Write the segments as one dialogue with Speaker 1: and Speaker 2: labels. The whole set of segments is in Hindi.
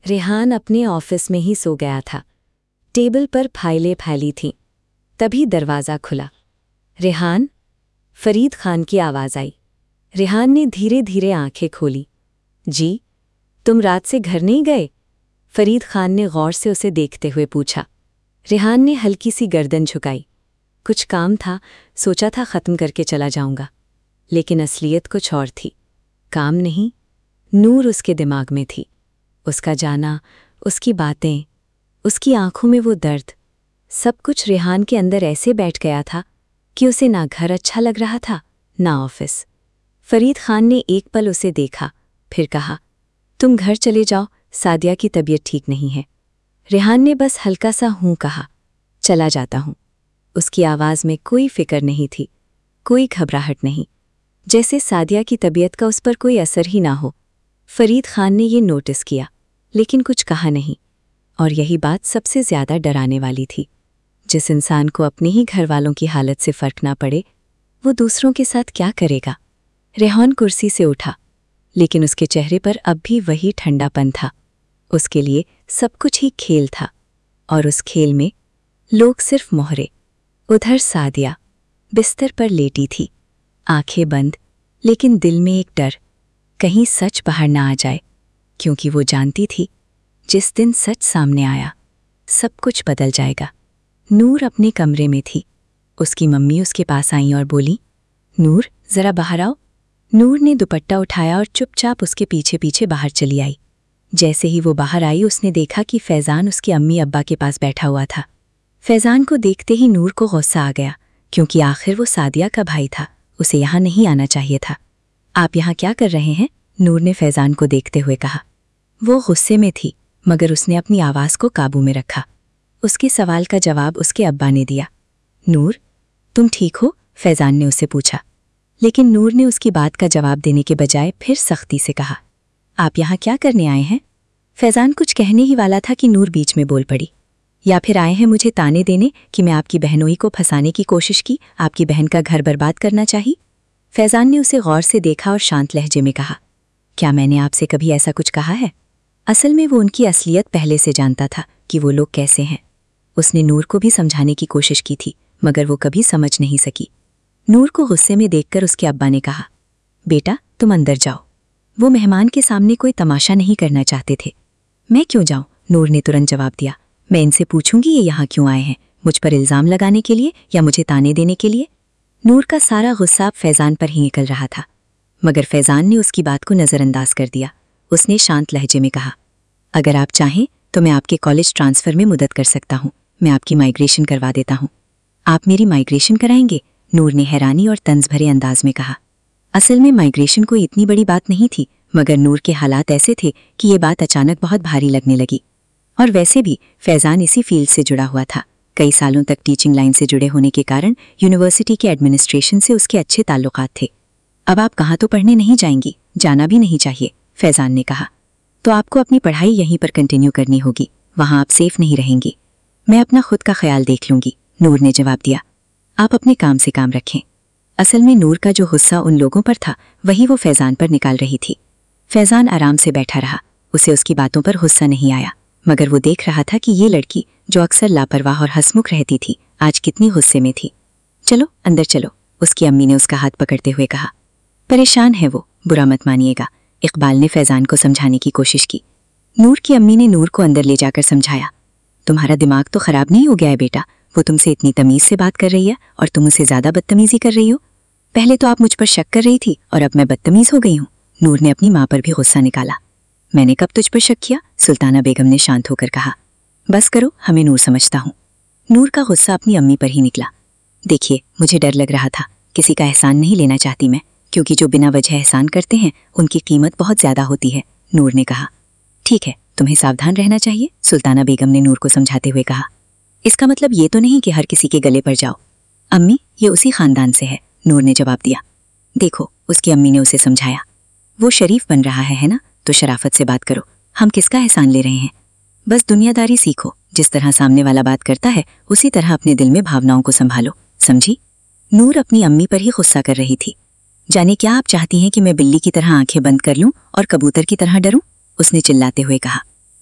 Speaker 1: रेहान अपने ऑफिस में ही सो गया था। टेबल पर फाइलें फैली थीं। तभी दरवाज़ा खुला। रेहान, फरीद खान की आवाज़ आई। रेहान ने धीरे धीरे आंखें खोली। जी, तुम रात से घर नहीं गए? फरीद खान ने गौर से उसे देखते हुए पूछा। रेहान ने हल्की सी गर्दन झुकाई। कुछ काम था, सोचा था ख़त्म करके चला जाऊंगा, लेकिन असलियत कुछ और थी। काम नहीं, नूर उसके दिमाग में थी। उसका जाना, उसकी बातें, उसकी आंखों में वो दर्द, सब कुछ रेहान के अंदर ऐसे बैठ गया था कि उसे ना घर अच्छा लग रहा था, ना ऑफिस। फरीद खान ने एक पल उसे देखा, फिर कहा, तुम घर चले जाओ, सादिया की तबीयत ठीक नहीं है। रेहान ने बस हल्का सा हूँ कहा। चला जाता हूँ। उसकी आवाज़ में कोई फिक्र नहीं थी, कोई घबराहट नहीं, जैसे सादिया की तबीयत का उस पर कोई असर ही ना हो। फरीद खान ने ये नोटिस किया, लेकिन कुछ कहा नहीं। और यही बात सबसे ज़्यादा डराने वाली थी। जिस इंसान को अपने ही घर वालों की हालत से फ़र्क ना पड़े, वो दूसरों के साथ क्या करेगा? रेहान कुर्सी से उठा, लेकिन उसके चेहरे पर अब भी वही ठंडापन था। उसके लिए सब कुछ ही खेल था, और उस खेल में लोग सिर्फ मोहरे। उधर सादिया बिस्तर पर लेटी थी, आंखें बंद, लेकिन दिल में एक डर, कहीं सच बाहर ना आ जाए, क्योंकि वो जानती थी जिस दिन सच सामने आया सब कुछ बदल जाएगा। नूर अपने कमरे में थी। उसकी मम्मी उसके पास आई और बोली, नूर, ज़रा बाहर आओ। नूर ने दुपट्टा उठाया और चुपचाप उसके पीछे पीछे बाहर चली आई। जैसे ही वो बाहर आई, उसने देखा कि फैज़ान उसके अम्मी अब्बा के पास बैठा हुआ था। फैज़ान को देखते ही नूर को गुस्सा आ गया, क्योंकि आखिर वो सादिया का भाई था, उसे यहाँ नहीं आना चाहिए था। आप यहाँ क्या कर रहे हैं? नूर ने फैज़ान को देखते हुए कहा। वो गुस्से में थी, मगर उसने अपनी आवाज़ को काबू में रखा। उसके सवाल का जवाब उसके अब्बा ने दिया। नूर, तुम ठीक हो? फैज़ान ने उससे पूछा। लेकिन नूर ने उसकी बात का जवाब देने के बजाय फिर सख्ती से कहा, आप यहाँ क्या करने आए हैं? फैज़ान कुछ कहने ही वाला था कि नूर बीच में बोल पड़ी। या फिर आए हैं मुझे ताने देने कि मैं आपकी बहनोई को फंसाने की कोशिश की, आपकी बहन का घर बर्बाद करना चाही? फैज़ान ने उसे गौर से देखा और शांत लहजे में कहा, क्या मैंने आपसे कभी ऐसा कुछ कहा है? असल में वो उनकी असलियत पहले से जानता था कि वो लोग कैसे हैं। उसने नूर को भी समझाने की कोशिश की थी, मगर वो कभी समझ नहीं सकी। नूर को गुस्से में देखकर उसके अब्बा ने कहा, बेटा तुम अंदर जाओ। वो मेहमान के सामने कोई तमाशा नहीं करना चाहते थे। मैं क्यों जाऊं? नूर ने तुरंत जवाब दिया। मैं इनसे पूछूंगी ये यहाँ क्यों आए हैं, मुझ पर इल्ज़ाम लगाने के लिए या मुझे ताने देने के लिए? नूर का सारा गुस्सा अब फैज़ान पर ही निकल रहा था, मगर फैज़ान ने उसकी बात को नज़रअंदाज कर दिया। उसने शांत लहजे में कहा, अगर आप चाहें तो मैं आपके कॉलेज ट्रांसफ़र में मदद कर सकता हूँ। मैं आपकी माइग्रेशन करवा देता हूँ। आप मेरी माइग्रेशन कराएंगे? नूर ने हैरानी और तंज भरे अंदाज में कहा। असल में माइग्रेशन कोई इतनी बड़ी बात नहीं थी, मगर नूर के हालात ऐसे थे कि ये बात अचानक बहुत भारी लगने लगी। और वैसे भी फैज़ान इसी फील्ड से जुड़ा हुआ था। कई सालों तक टीचिंग लाइन से जुड़े होने के कारण यूनिवर्सिटी के एडमिनिस्ट्रेशन से उसके अच्छे ताल्लुकात थे। अब आप कहाँ तो पढ़ने नहीं जाएंगी, जाना भी नहीं चाहिए, फैज़ान ने कहा। तो आपको अपनी पढ़ाई यहीं पर कंटिन्यू करनी होगी, वहाँ आप सेफ नहीं रहेंगी। मैं अपना खुद का ख्याल देख लूँगी, नूर ने जवाब दिया। आप अपने काम से काम रखें। असल में नूर का जो गुस्सा उन लोगों पर था, वही वो फैज़ान पर निकाल रही थी। फैज़ान आराम से बैठा रहा। उसे उसकी बातों पर गुस्सा नहीं आया, मगर वो देख रहा था कि ये लड़की जो अक्सर लापरवाह और हंसमुख रहती थी, आज कितनी गुस्से में थी। चलो अंदर चलो, उसकी अम्मी ने उसका हाथ पकड़ते हुए कहा। परेशान है वो, बुरा मत मानिएगा, इकबाल ने फैज़ान को समझाने की कोशिश की। नूर की अम्मी ने नूर को अंदर ले जाकर समझाया, तुम्हारा दिमाग तो ख़राब नहीं हो गया है बेटा? वो तुमसे इतनी तमीज़ से बात कर रही है और तुम उसे ज़्यादा बदतमीज़ी कर रही हो। पहले तो आप मुझ पर शक कर रही थी और अब मैं बदतमीज़ हो गई हूँ। नूर ने अपनी माँ पर भी गुस्सा निकाला। मैंने कब तुझ पर शक किया? सुल्ताना बेगम ने शांत होकर कहा। बस करो, हमें नूर समझता हूँ। नूर का गुस्सा अपनी अम्मी पर ही निकला। देखिए, मुझे डर लग रहा था, किसी का एहसान नहीं लेना चाहती मैं, क्योंकि जो बिना वजह एहसान करते हैं उनकी कीमत बहुत ज़्यादा होती है, नूर ने कहा। ठीक है, तुम्हें सावधान रहना चाहिए, सुल्ताना बेगम ने नूर को समझाते हुए कहा। इसका मतलब ये तो नहीं कि हर किसी के गले पर जाओ। अम्मी, ये उसी ख़ानदान से है, नूर ने जवाब दिया। देखो, उसकी अम्मी ने उसे समझाया, वो शरीफ बन रहा है ना, तो शराफत से बात करो। हम किसका एहसान ले रहे हैं? बस दुनियादारी सीखो, जिस तरह सामने वाला बात करता है उसी तरह अपने दिल में भावनाओं को संभालो, समझी? नूर अपनी अम्मी पर ही गुस्सा कर रही थी। जाने क्या आप चाहती हैं कि मैं बिल्ली की तरह आंखें बंद कर लूं और कबूतर की तरह डरूं? उसने चिल्लाते हुए कहा।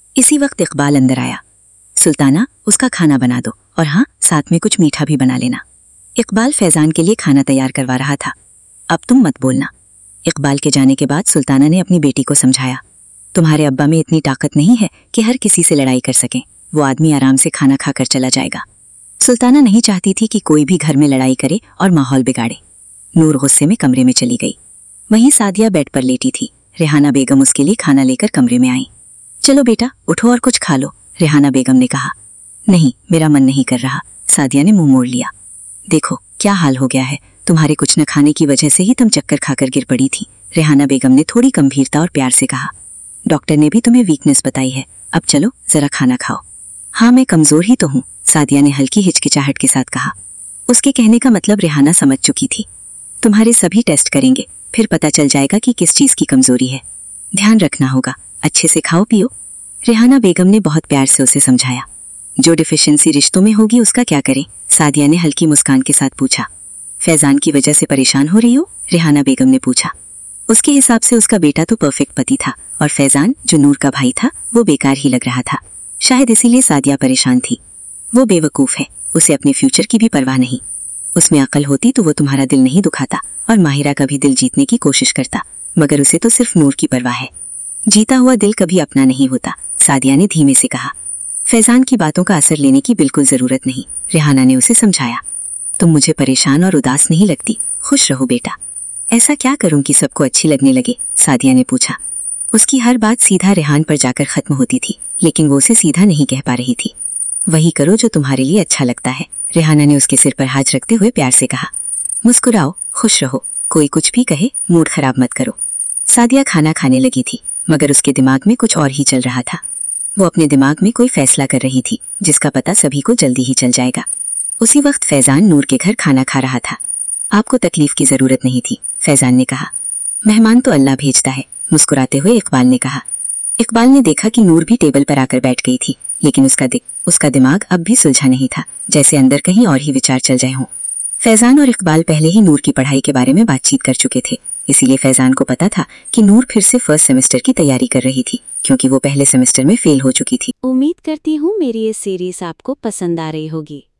Speaker 2: इसी वक्त इकबाल अंदर आया। सुल्ताना, उसका खाना बना दो, और हाँ, साथ में कुछ मीठा भी बना लेना। इकबाल फैजान के लिए खाना तैयार करवा रहा था। अब तुम मत बोलना। इकबाल के जाने के बाद सुल्ताना ने अपनी बेटी को समझाया, तुम्हारे अब्बा में इतनी ताकत नहीं है कि हर किसी से लड़ाई कर सकें। वो आदमी आराम से खाना खाकर चला जाएगा। सुल्ताना नहीं चाहती थी कि कोई भी घर में लड़ाई करे और माहौल बिगाड़े। नूर गुस्से में कमरे में चली गई। वहीं सादिया बेड पर लेटी थी। रेहाना बेगम उसके लिए खाना लेकर कमरे में आई। चलो बेटा, उठो और कुछ खा लो, रेहाना बेगम ने कहा। नहीं, मेरा मन नहीं कर रहा, सादिया ने मुंह मोड़ लिया। देखो क्या हाल हो गया है, तुम्हारे कुछ न खाने की वजह से ही तुम चक्कर खाकर गिर पड़ी थी, रेहाना बेगम ने थोड़ी गंभीरता और प्यार से कहा। डॉक्टर ने भी तुम्हें वीकनेस बताई है, अब चलो जरा खाना खाओ। हाँ, मैं कमजोर ही तो हूँ, सादिया ने हल्की हिचकिचाहट के साथ कहा। उसके कहने का मतलब रेहाना समझ चुकी थी। तुम्हारे सभी टेस्ट करेंगे, फिर पता चल जाएगा कि किस चीज की कमजोरी है। ध्यान रखना होगा, अच्छे से खाओ पियो, रेहाना बेगम ने बहुत प्यार से उसे समझाया। जो डिफिशियंसी रिश्तों में होगी उसका क्या करें, सादिया ने हल्की मुस्कान के साथ पूछा। फैजान की वजह से परेशान हो रही हो, रेहाना बेगम ने पूछा। उसके हिसाब से उसका बेटा तो परफेक्ट पति था और फैजान, जो नूर का भाई था, वो बेकार ही लग रहा था। शायद इसीलिए सादिया परेशान थी। वो बेवकूफ है, उसे अपने फ्यूचर की भी परवाह नहीं। उसमें अकल होती तो वो तुम्हारा दिल नहीं दुखाता और माहिरा का भी दिल जीतने की कोशिश करता, मगर उसे तो सिर्फ नूर की परवाह है। जीता हुआ दिल कभी अपना नहीं होता, सादिया ने धीमे से कहा। फैजान की बातों का असर लेने की बिल्कुल जरूरत नहीं, रेहाना ने उसे समझाया। तुम मुझे परेशान और उदास नहीं लगती, खुश रहो बेटा। ऐसा क्या करूं कि सबको अच्छी लगने लगे, सादिया ने पूछा। उसकी हर बात सीधा रेहान पर जाकर खत्म होती थी, लेकिन वो उसे सीधा नहीं कह पा रही थी। वही करो जो तुम्हारे लिए अच्छा लगता है, रेहाना ने उसके सिर पर हाथ रखते हुए प्यार से कहा। मुस्कुराओ, खुश रहो, कोई कुछ भी कहे मूड खराब मत करो। सादिया खाना खाने लगी थी, मगर उसके दिमाग में कुछ और ही चल रहा था। वो अपने दिमाग में कोई फैसला कर रही थी, जिसका पता सभी को जल्दी ही चल जाएगा। उसी वक्त फैजान नूर के घर खाना खा रहा था। आपको तकलीफ की जरूरत नहीं थी, फैजान ने कहा। मेहमान तो अल्लाह भेजता है, मुस्कुराते हुए इकबाल ने कहा। इकबाल ने देखा कि नूर भी टेबल पर आकर बैठ गई थी, लेकिन उसका दिमाग अब भी सुलझा नहीं था, जैसे अंदर कहीं और ही विचार चल जाए हों। फैजान और इकबाल पहले ही नूर की पढ़ाई के बारे में बातचीत कर चुके थे, इसीलिए फैजान को पता था कि नूर फिर से फर्स्ट सेमेस्टर की तैयारी कर रही थी, क्योंकि वो पहले सेमेस्टर में फेल हो चुकी थी।
Speaker 1: उम्मीद करती हूँ मेरी ये सीरीज आपको पसंद आ रही होगी।